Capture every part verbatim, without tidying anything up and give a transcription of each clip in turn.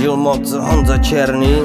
Žil moc Honza Černý.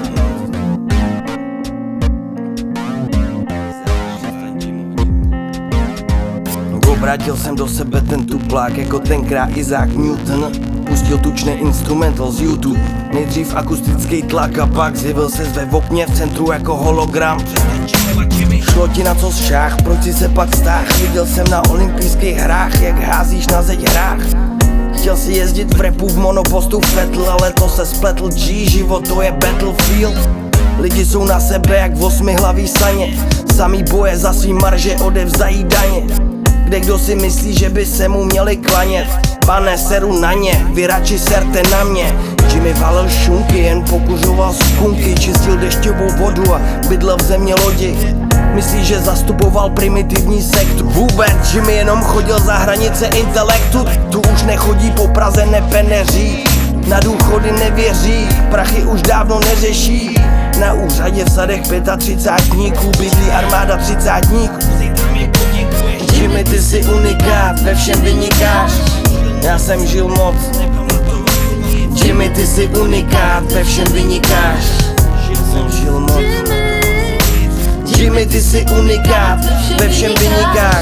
Obrátil jsem do sebe ten tuplák jako tenkrát Isaac Newton. Pustil tučný instrumental z YouTube. Nejdřív akustický tlak a pak zjevil se ve okně v centru jako hologram. Šlo ti na co šách, proč si se pak stáh? Viděl jsem na olympijských hrách, jak házíš na zeď hrách. Chtěl si jezdit v rapu v monopostu Fetl, ale to se spletl G, život to je battlefield. Lidi jsou na sebe jak osmihlavý saně, samý boje za svý marže odevzdají daně. Kde kdo si myslí, že by se mu měli klanět? Pane, seru na ně, vy radši serte na mě. Jimmy valil šunky, jen pokuřoval skunky, čistil dešťovou vodu a bydlel v země lodi. Myslí, že zastupoval primitivní sektu. Vůbec, Jimmy jenom chodil za hranice intelektu. Tu už nechodí po Praze, nepeneří. Na důchody nevěří, prachy už dávno neřeší. Na úřadě v sadech třicátníků bydlí armáda třicátníků. Jimmy, ty jsi unikát, ve všem vynikáš. Já jsem žil moc. Jimmy, ty jsi unikát, ve všem vynikáš. Jsem žil moc. Jimmy, ty jsi unikát, ve všem vynikáš.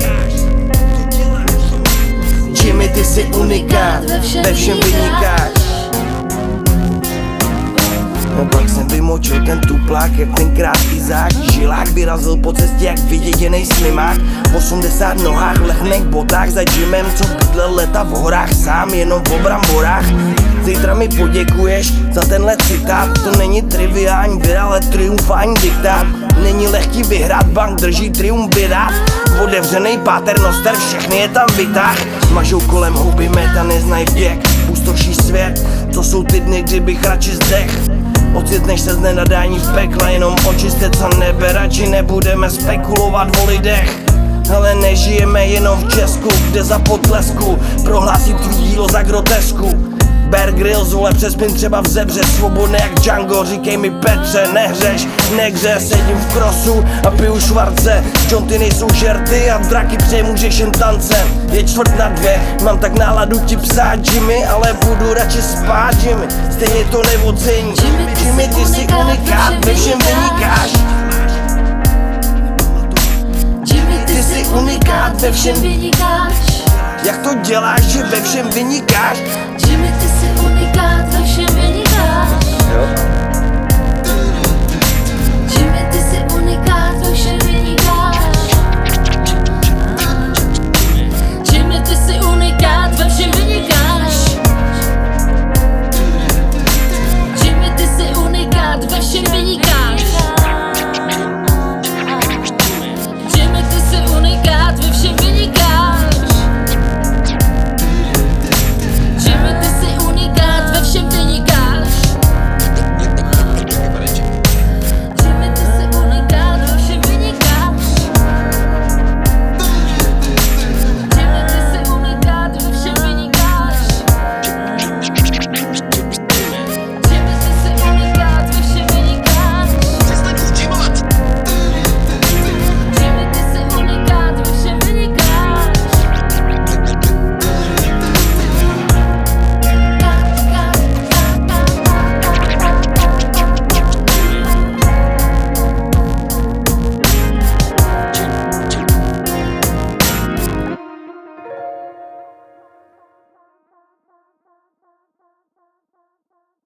Jimmy, ty jsi unikát, ve všem vynikáš. No pak jsem vymočil ten tuplák, jak tenkrát Izák. Žilák vyrazil po cestě jak vyděděnej slimák. V osmdesát nohách, v lehných botách za Jimem, co bydlel leta v horách, sám jenom v bramborách. Zítra mi poděkuješ za tenhle citát. To není triviální věc, ale triumfální diktát. Není lehký vyhrát, bank drží triumvirát. Otevřenej páternoster, všechny je tam vytáh. Mažou kolem huby meta, neznají vděk. Pustoší svět, to jsou ty dny, kdy bych radši zdech. Ocitneš se z nenadání v pekle, jenom očiste co nebe, radši nebudeme spekulovat o lidech. Ale nežijeme jenom v Česku, kde za potlesku prohlásí tvý dílo za grotesku. Bear Grylls, vole, přespím třeba v zebře, svobodný jak Django, říkej mi Petře, nehřeš, nehře, sedím v krosu a piju švarce, Johnty nejsou žerty a draky přemůžeš jen tancem. Je čtvrt na dvě, mám tak náladu ti psát Jimmy, ale budu radši spát Jimmy, stejně to neocení. Jimmy, ty jsi unikát, ve všem vynikáš. Ty jsi unikát, ve všem vynikáš. Jak to děláš, že ve všem vynikáš? Jimmy, ty